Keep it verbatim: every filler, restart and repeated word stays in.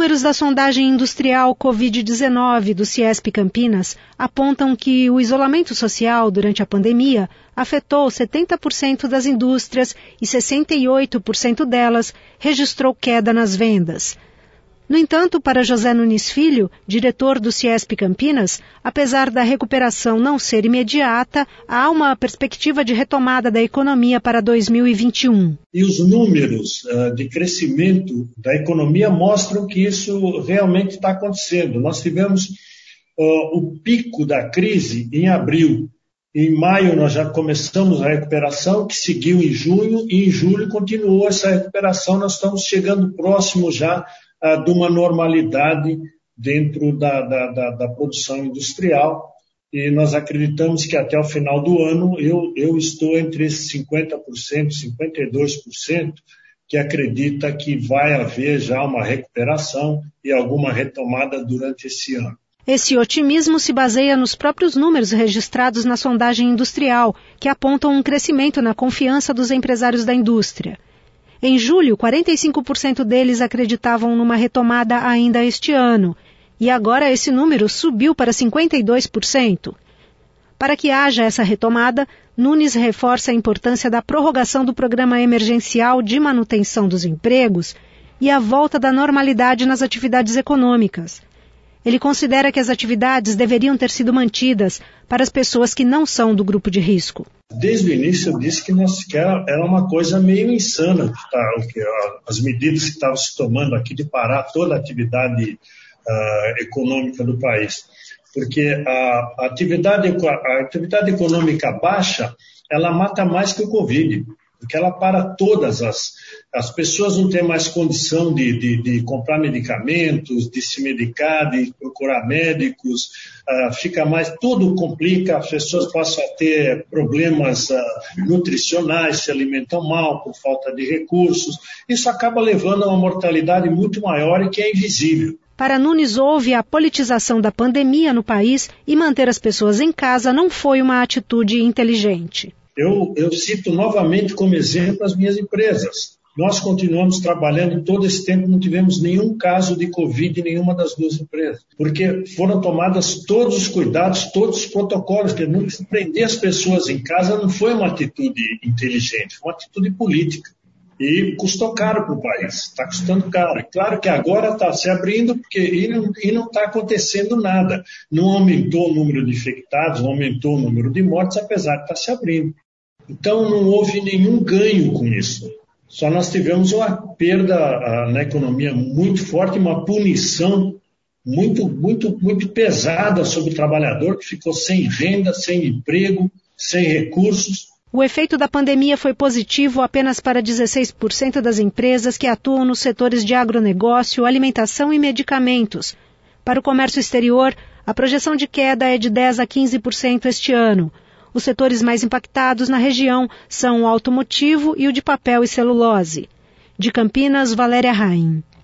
números da sondagem industrial covid dezenove do Ciesp Campinas apontam que o isolamento social durante a pandemia afetou setenta por cento das indústrias e sessenta e oito por cento delas registrou queda nas vendas. No entanto, para José Nunes Filho, diretor do Ciesp Campinas, apesar da recuperação não ser imediata, há uma perspectiva de retomada da economia para dois mil e vinte e um. E os números uh, de crescimento da economia mostram que isso realmente está acontecendo. Nós tivemos uh, o pico da crise em abril. Em maio nós já começamos a recuperação, que seguiu em junho, e em julho continuou essa recuperação. Nós estamos chegando próximo já de uma normalidade dentro da, da, da, da produção industrial, e nós acreditamos que até o final do ano eu, eu estou entre esses cinquenta por cento, cinquenta e dois por cento que acredita que vai haver já uma recuperação e alguma retomada durante esse ano. Esse otimismo se baseia nos próprios números registrados na sondagem industrial, que apontam um crescimento na confiança dos empresários da indústria. Em julho, quarenta e cinco por cento deles acreditavam numa retomada ainda este ano, e agora esse número subiu para cinquenta e dois por cento. Para que haja essa retomada, Nunes reforça a importância da prorrogação do Programa Emergencial de Manutenção dos Empregos e a volta da normalidade nas atividades econômicas. Ele considera que as atividades deveriam ter sido mantidas para as pessoas que não são do grupo de risco. Desde o início eu disse que, nós, que era, era uma coisa meio insana tá, que, as medidas que estavam se tomando aqui de parar toda a atividade uh, econômica do país. Porque a, a, atividade, a atividade econômica baixa, ela mata mais que o Covid. Porque ela para todas as... As pessoas não têm mais condição de, de, de comprar medicamentos, de se medicar, de procurar médicos, uh, fica mais... Tudo complica, as pessoas passam a ter problemas uh, nutricionais, se alimentam mal por falta de recursos. Isso acaba levando a uma mortalidade muito maior e que é invisível. Para Nunes, houve a politização da pandemia no país e manter as pessoas em casa não foi uma atitude inteligente. Eu, eu cito novamente como exemplo as minhas empresas. Nós continuamos trabalhando todo esse tempo, não tivemos nenhum caso de Covid em nenhuma das duas empresas, porque foram tomados todos os cuidados, todos os protocolos, que não prender as pessoas em casa não foi uma atitude inteligente, foi uma atitude política. E custou caro para o país, está custando caro. É claro que agora está se abrindo porque, e não está acontecendo nada. Não aumentou o número de infectados, não aumentou o número de mortes, apesar de estar se abrindo. Então não houve nenhum ganho com isso. Só nós tivemos uma perda uh, na economia muito forte, uma punição muito, muito, muito pesada sobre o trabalhador que ficou sem renda, sem emprego, sem recursos. O efeito da pandemia foi positivo apenas para dezesseis por cento das empresas que atuam nos setores de agronegócio, alimentação e medicamentos. Para o comércio exterior, a projeção de queda é de dez a quinze por cento este ano. Os setores mais impactados na região são o automotivo e o de papel e celulose. De Campinas, Valéria Raim.